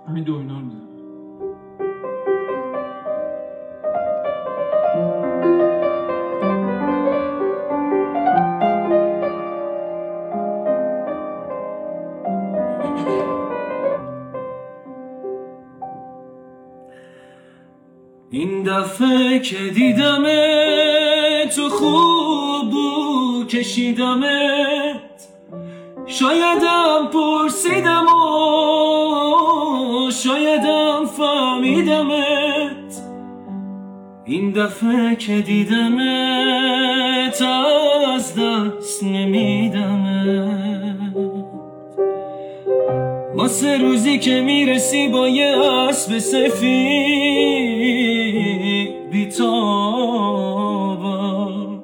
همین دومینا رو میزنم. این دفعه که دیدمت تو خوب بود کشیدمت، شایدم پرسیدم و شایدم فهمیدمت. این دفعه که دیدمت از دست نمیدمت، واسه روزی که میرسی با یه اسب سفید بیتابم،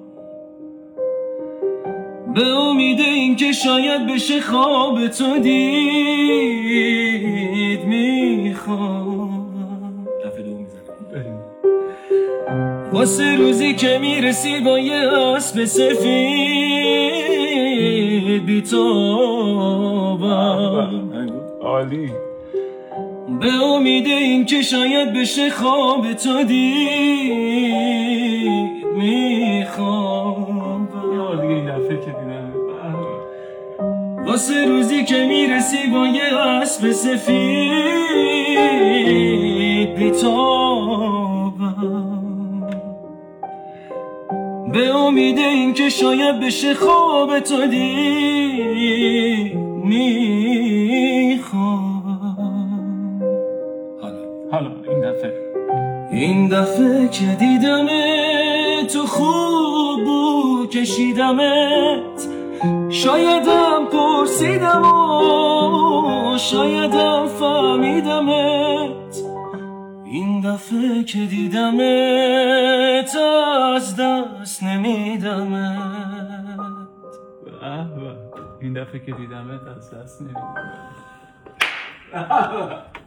به امید این که شاید بشه خواب تو دید میخوام. دفعه دوم میزنم. واسه روزی که میرسی با یه اسب سفید بیتابم، عالی. به امید این که شاید بشه خواب تو دید میخوام. دیگه این دفعه که دیدم واسه روزی که میرسی با یه اسب سفید بیتابم، به امید این که شاید بشه خواب تو دید میخوام. حالا این دفعه که دیدمت تو خوب بود کشیدمت، شایدم پرسیدم و شایدم فهمیدمت. این دفعه که دیدمت از دست نمیدمت. این دفعه که دیدمت از دست نمیدمت.